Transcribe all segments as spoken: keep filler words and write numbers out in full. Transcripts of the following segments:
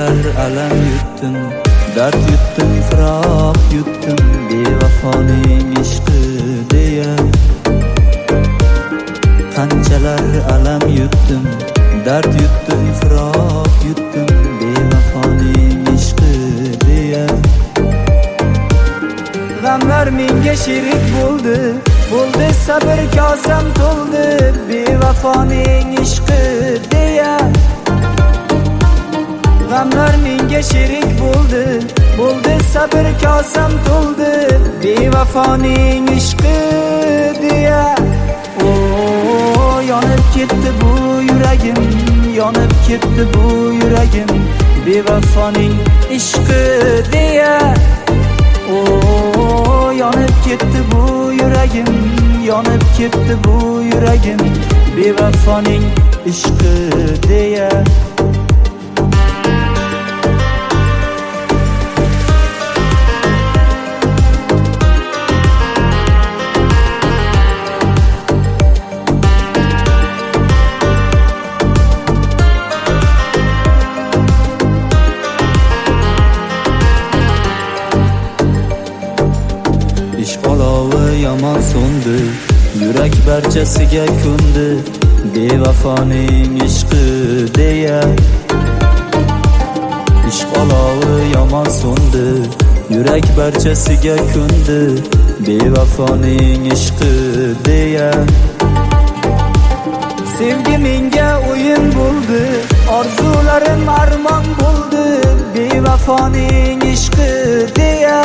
Qanchalar alam yutdim, dard yutdim, firoq yutdim, bevafoning ishqi deya. Qanchalar alam yutdim, dard yutdim, firoq yutdim, bevafoning ishqi deya. G'amlar menga sherik bo'ldi, bo'ldi sabr kosam to'ldi, bevafoning ishqi deya. G'amlar menga sherik bo'ldi, bo'ldi sabr kosam to'ldi, bevafoning ishqi deya. O yonib ketdi bu yuragim, yonib ketdi bu yuragim, bevafoning ishqi deya. O yonib ketdi bu yuragim, yonib ketdi bu yuragim, bevafoning ishqi deya. Ishq olovi yomon so'ndi, yurak barchasiga ko'ndi, bevafoning ishqi deya. Ishq olovi yomon so'ndi, yurak barchasiga ko'ndi, bevafoning ishqi deya. Sevgi menga o'yin bo'ldi, orzularim armon bo'ldi, bevafoning ishqi deya.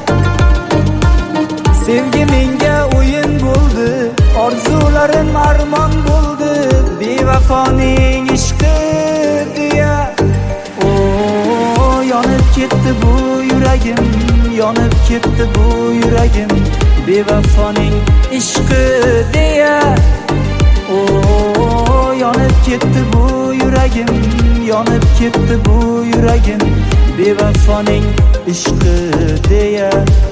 Sevgi menga o'yin bo'ldi, orzularim armon bo'ldi, bevafoning ishqi deya. O yonib ketdi bu yuragim, yonib ketdi bu yuragim, bevafoning ishqi deya. O yonib ketdi bu yuragim, yonib ketdi bu yuragim, bevafoning ishqi deya.